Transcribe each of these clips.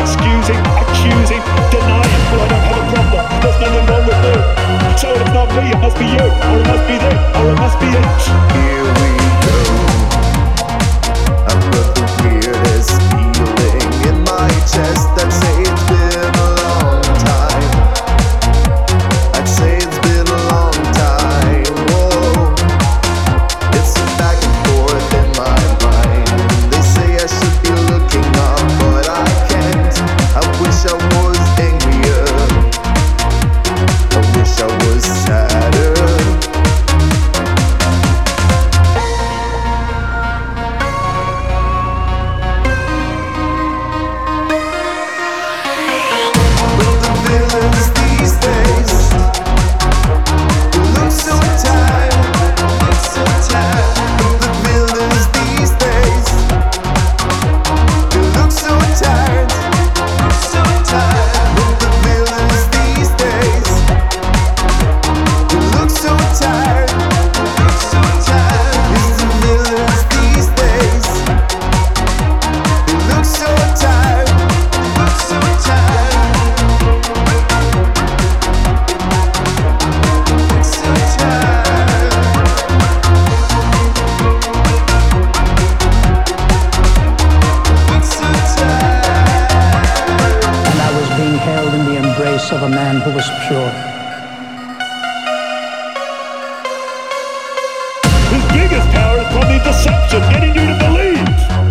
excusing, accusing, denying. Well, I don't have a problem. There's nothing wrong with me. So if not me, it must be you, or it must be them, or it must be it. Here we go. I've got the weirdest feeling in my chest. I'd say it's been a long time. I'd say it's been a long time. Whoa. It's a back and forth in my mind. They say I should be looking up, but I can't. I wish I was angrier. I wish I was sadder. Of a man who was pure. His biggest power is probably deception, getting you to believe.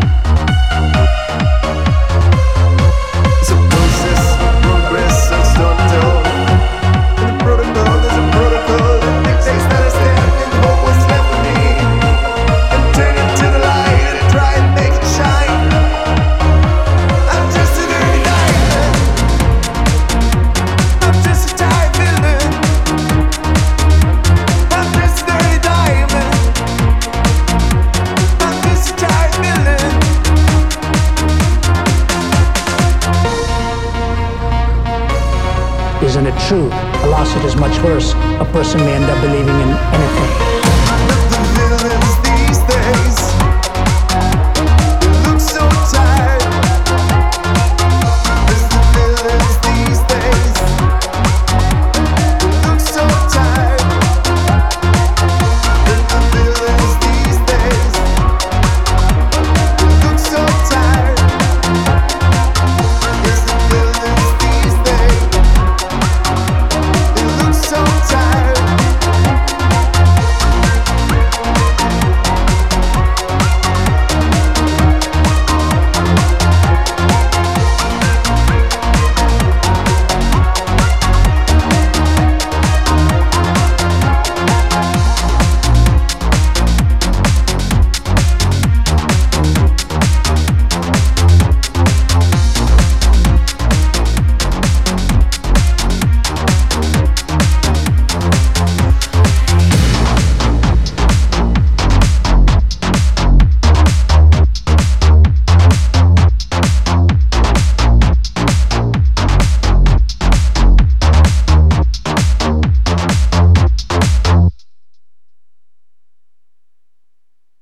It's a process, progress, and start to in the protocol, there's a protocol that dictates that I stand in hope what's left of me and turn it to the light and try and make it shine. I'm just an early diamond. I'm just a tired villain. I'm just an early diamond. I'm just a tired villain. Isn't it true? A lawsuit is much worse. A person may end up believing in anything.